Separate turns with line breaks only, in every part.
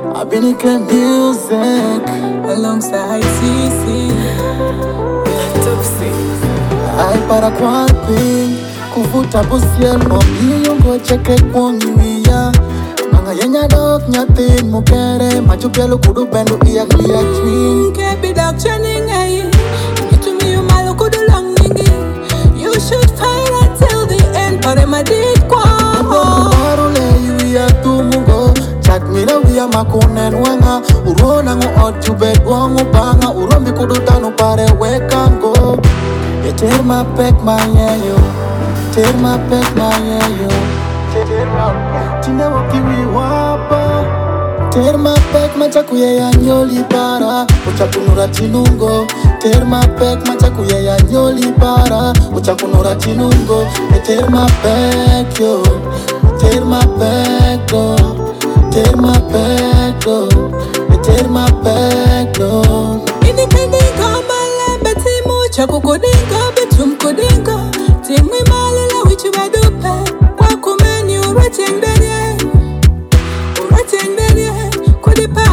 I've been in music
alongside CC. Topsy.
Ay para kwalping kuvuta busiel mo iyong cheke kwongiya mga yenya dok nyatin mukere machupelo kudu bendo iya clear twin
Kebi dak chening ay itu mi umalo kudu long ningi. You should fight until the end. Pare madid kwa
barule iya tumungo chat mira wiya makunen wanga urona ngo otube gwangu banga urombi kudu tanu pare wekango Tear my back, my yo. Tear my back, my yo. Tear my back, tina wakiwi wapa. Tear my back, machakuye ya nyoli para. Uchakunura chinungo. Tear my back, machakuye ya nyoli para. Uchakunura chinungo. Tear my back, yo. Tear my back, yo. Tear my back, yo. Tear my back, yo.
Independent kambale beti mucha kukodinga betum kodinga. Timwi malala wichi badupe. Kwa kumeni ureteng benye. Ureteng benye kudipa.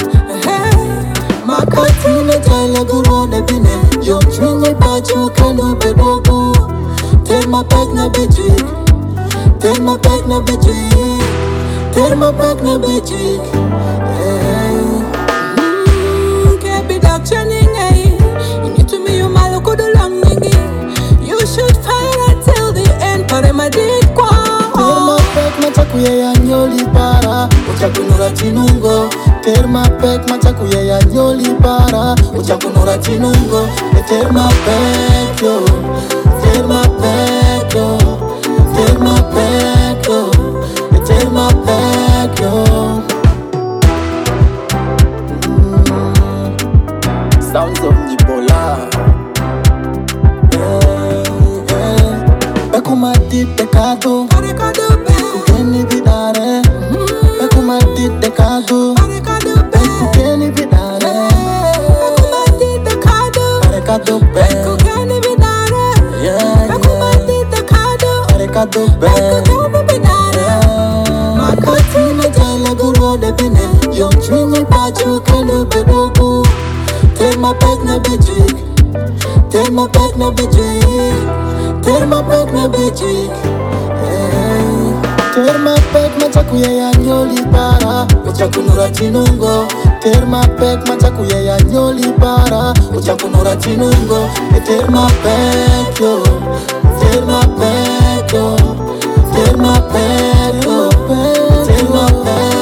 Makati ne jala guru ne bine. Yo chinye bajo kanu bedogu. Tear my back na between. Tear my back na between. Tear my back na between.
Kebi dak chening ay itu mi umalo kudu long ningi. You should fight until the end. Pare madid kwa
Tear my back machakuye ya nyoli para. Uchakunura chinungo. Tear my back machakuye ya nyoli para. Uchakunura chinungo. Tear my back yo. Tear my back yo. Tear my back yo. Tear my back yo. Sounds of Nibola. Bekumati pecado.
Pare kadupe.
Kukeni vidare. Bekumati pecado.
Pare kadupe.
Kukeni vidare.
Bekumati dekado.
Parecado
Bekukeni binare. Bekumati dekado.
Parecado
Bekukeni binare.
Makati na jala guru de bine. Yo chinyi pachu kenu bedogu. Tear my back na between. Tear my back na between. Tear my back na between. Tear my back machakuye ya nyoli para. Uchakunura chinungo. Tear my back machakuye ya nyoli para. Uchakunura chinungo. Tear my back yo. Tear my back yo. Tear my back yo. Tear my back.